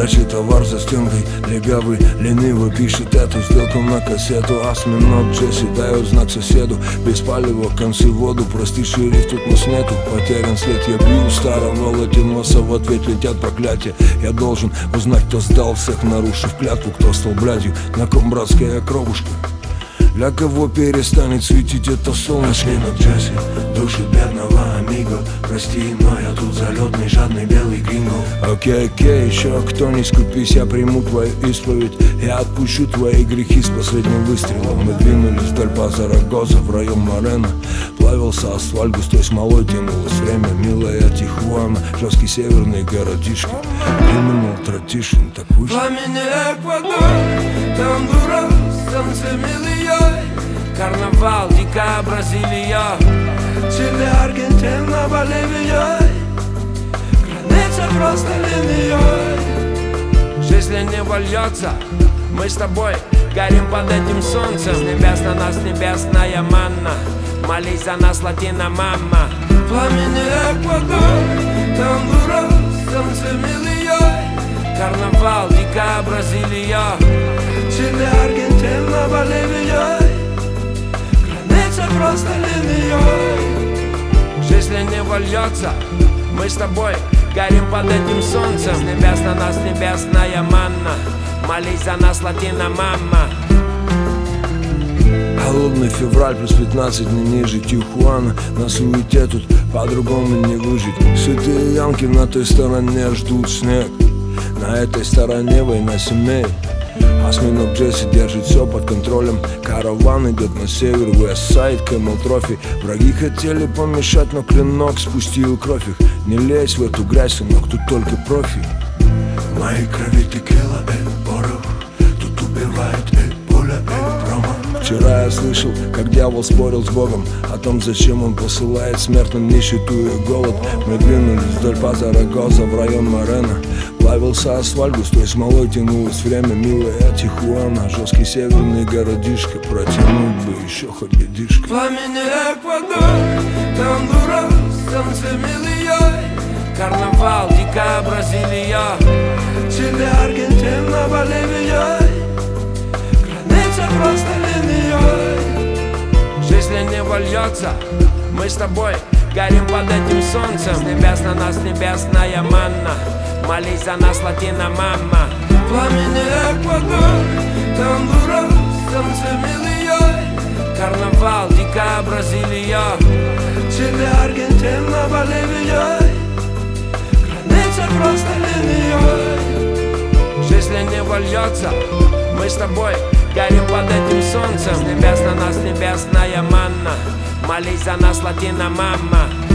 прячет товар за стенкой. Легавый лениво пишет эту сделку на кассету. Осьминог Джесси дает знак соседу: без палева, концы в воду, прости, шериф, тут нас нету. Потерян след, я бью старого латиноса, в ответ летят проклятия. Я должен узнать, кто сдал всех, нарушив клятву, кто стал блядью, на ком братская кровушка. Для кого перестанет светить это солнышко? Осьминог Джесси душит бедного амиго. Прости, но я тут залетный, жадный белый гринго. Окей, еще кто, не скупись, я приму твою исповедь. Я отпущу твои грехи с последним выстрелом. Мы двинулись вдоль по Зарагоза в район Морено. Плавился асфальт густой смолой, тянулось время. Милая Тихуана, жесткий северный городишко. Криминал Тратишин, так вышло. Пламенный Эквадор, Гондурас, Сан-Семильон, карнавал, дикая Бразилия, Чили, Аргентина, Боливия, граница просто линией. Если не вольется, мы с тобой горим под этим солнцем. С небес на нас небесная манна, молись за нас, латина мама. Пламенный Эквадор, Гондурас, Сан-Семильон, карнавал, дикая Бразилия, Чили, Аргентина, Боливия, граница просто линией. Если не вольется, мы с тобой горим под этим солнцем. С небес на нас небесная манна, молись за нас, латина мама. Холодный февраль, плюс 15, не ниже Тихуана. На суете тут по-другому не выжить. Сытые янки на той стороне ждут снег, на этой стороне война семей. Осьминог Джесси держит все под контролем. Караван идет на север, Вестсайд, Кэмел Трофи. Враги хотели помешать, но клинок спустил кровь их. Не лезь в эту грязь, сынок, тут только профи. В моей крови текила, порох, тут убивает, пуля, промах. Вчера я слышал, как дьявол спорил с Богом о том, зачем он посылает смертным нищету и голод. Мы двинулись вдоль по Зарагоза в район Морено. Плавился асфальт густой смолой, тянулось время. Милая Тихуана, жесткий северный городишко. Протянуть бы еще хоть годишко. Пламенный Эквадор, Гондурас, Сан-Семильон, карнавал, дикая Бразилия, Чили, Аргентина, Боливия, граница просто линией. Если не вольется, мы с тобой горим под этим солнцем. С небес на нас небесная манна, молись за нас, латина мама. Пламенный Эквадор, Гондурас, Сан-Семильон, карнавал, дикая Бразилия, Чили, Аргентина, Боливия, граница просто линией. Если не вольется, мы с тобой горим под этим солнцем. С небес на нас небесная манна, молись за нас, латина мама.